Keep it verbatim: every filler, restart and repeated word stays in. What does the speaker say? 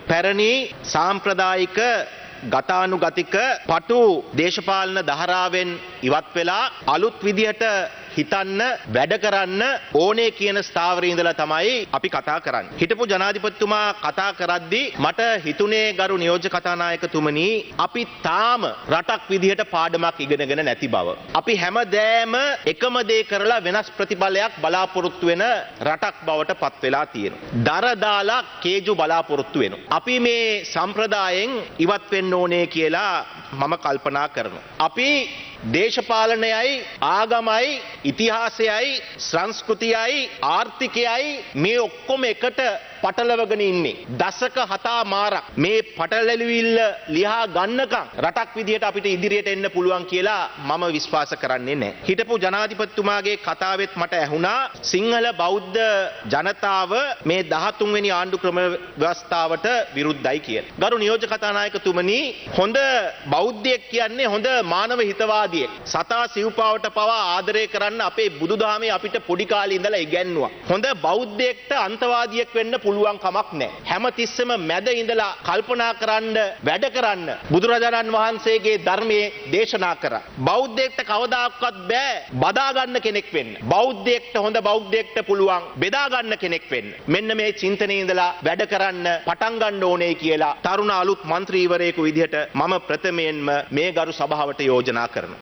පැරණි සාම්ප්‍රදායික ගතානුගතික පටු දේශපාලන දහරාවෙන් ඉවත් වෙලා අලුත් විදිහට හිතන්න වැඩ කරන්න ඕනේ කියන ස්ථාවරයේ ඉඳලා තමයි අපි කතා කරන්නේ. හිටපු ජනාධිපතිතුමා කතා කරද්දී මට හිතුනේ ගරු නියෝජ්‍ය කතානායකතුමනි අපි තාම රටක් විදිහට පාඩමක් ඉගෙනගෙන නැති බව. අපි හැමදෑම එකම දේ කරලා වෙනස් ප්‍රතිඵලයක් බලාපොරොත්තු වෙන රටක් බවට පත් වෙලා තියෙනවා. දර දාලා කේජු බලාපොරොත්තු වෙනවා. අපි මේ සම්ප්‍රදායෙන් ඉවත් වෙන්න ඕනේ කියලා මම කල්පනා කරනවා. අපි දේශපාලනයයි ආගමයි ඉතිහාසයයි සංස්කෘතියයි ආර්ථිකයයි මේ ඔක්කොම එකට පටලවගෙන ඉන්නේ. දශක හතා මාරක් මේ පටලැවිල්ල ලියා ගන්නකම් රටක් විදිහට අපිට ඉදිරියට එන්න පුළුවන් කියලා මම විශ්වාස කරන්නේ නැහැ. හිටපු ජනාධිපතිතුමාගේ කතාවෙත් මට ඇහුණා සිංහල බෞද්ධ ජනතාව මේ දහතුන් වෙනි ආණ්ඩු ක්‍රම ව්‍යවස්ථාවට විරුද්ධයි කියලා. ගරු නියෝජ්‍ය කතානායකතුමනි හොඳ බෞද්ධයෙක් කියන්නේ හොඳ මානව හිතවාදියෙක්. සතා සිව්පාවට පවා ආදරය කරන්න අපේ බුදුදහමේ අපිට පොඩි කාලේ ඉඳලා ඉගැන්නුවා. හොඳ බෞද්ධයෙක්ට අන්තවාදියෙක් වෙන්න පුළුවන් කමක් නැහැ. හැමතිස්සෙම මැද ඉඳලා කල්පනා කරන්න වැඩ කරන්න බුදුරජාණන් වහන්සේගේ ධර්මයේ දේශනා කරා. බෞද්ධයෙක්ට කවදාකවත් බෑ බදා ගන්න කෙනෙක් වෙන්න. බෞද්ධයෙක්ට හොඳ බෞද්ධයෙක්ට පුළුවන් බෙදා ගන්න කෙනෙක් වෙන්න. මෙන්න මේ චින්තනයේ ඉඳලා වැඩ කරන්න පටන් ගන්න ඕනේ කියලා තරුණ අලුත් മന്ത്രിවරයෙකු විදිහට මම ප්‍රථමයෙන්ම මේ ගරු සභාවට යෝජනා කරනවා.